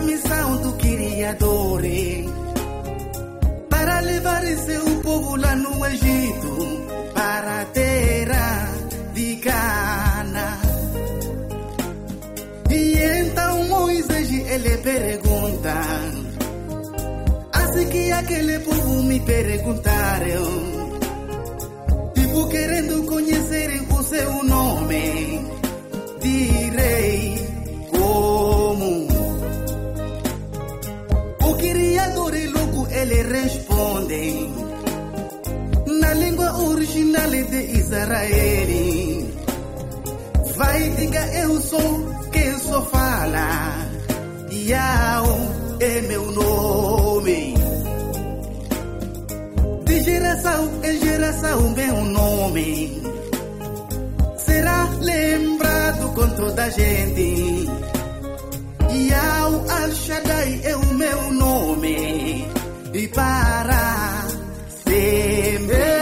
missão do Criador para levar seu povo lá no Egito para a terra de Cana. E então Moisés ele pergunta, assim que aquele povo me perguntaram, tipo querendo conhecer o seu nome, direi como. O Criador logo ele responde na língua original de Israel. Vai, diga eu sou quem só fala, Yahweh é meu nome. De geração em geração meu nome será lembrado com toda a gente. Yahweh Al-Shaddai é o meu nome e para sempre.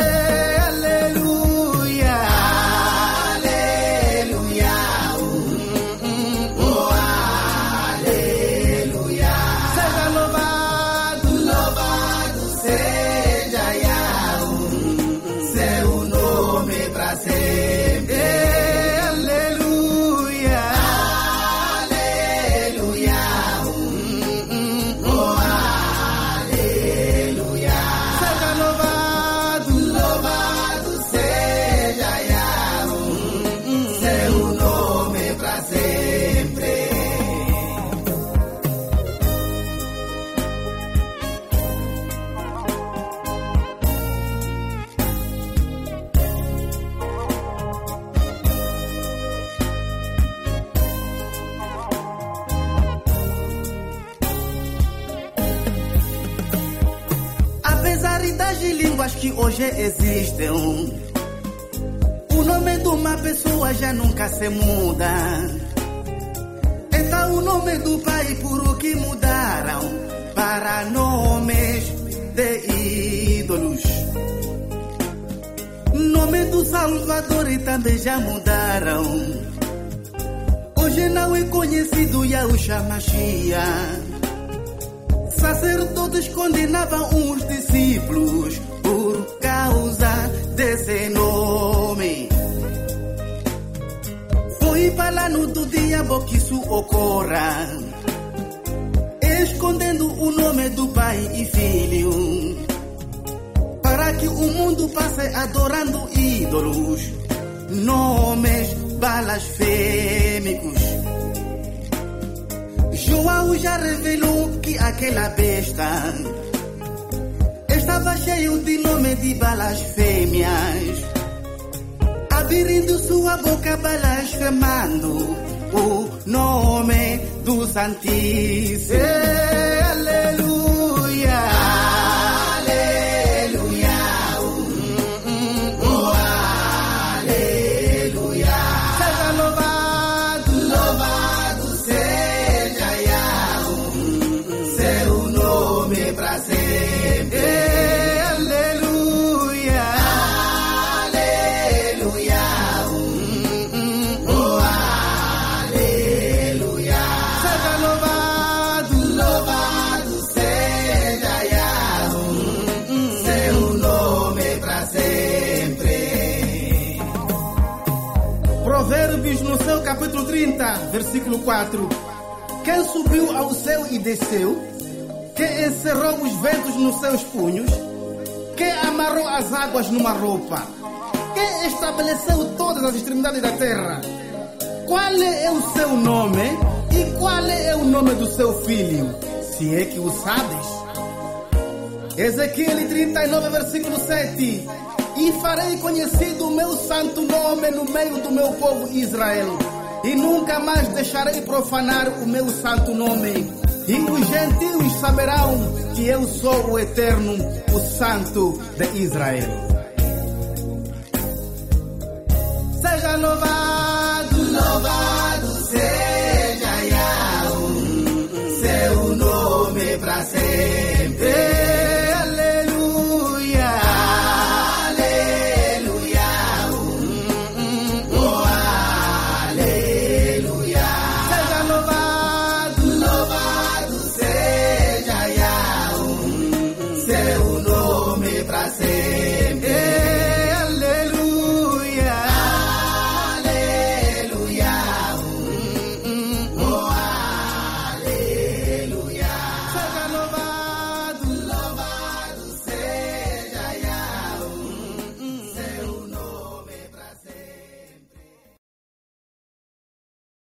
Que hoje existem, o nome de uma pessoa já nunca se muda. Então o nome do Pai por que mudaram para nomes de ídolos. Nome do Salvador também já mudaram. Hoje não é conhecido Yahushua Mashiach. Sacerdotes condenavam os discípulos por causa desse nome. Foi plano do diabo que isso ocorra, escondendo o nome do Pai e Filho, para que o mundo passe adorando ídolos, nomes blasfêmicos. João já revelou que aquela besta estava cheio de nome de blasfêmias, abrindo sua boca blasfemando o nome do Santíssimo. Aleluia, aleluia, oh, aleluia. Seja louvado, louvado seja Yahweh, seu nome para sempre. Provérbios no seu capítulo 30, versículo 4. Quem subiu ao céu e desceu? Quem encerrou os ventos nos seus punhos? Quem amarrou as águas numa roupa? Quem estabeleceu todas as extremidades da terra? Qual é o seu nome? E qual é o nome do seu filho? Se é que o sabes. Ezequiel 39, versículo 7. E farei conhecido o meu santo nome no meio do meu povo Israel, e nunca mais deixarei profanar o meu santo nome. E os gentios saberão que eu sou o Eterno, o Santo de Israel. Seja louvado.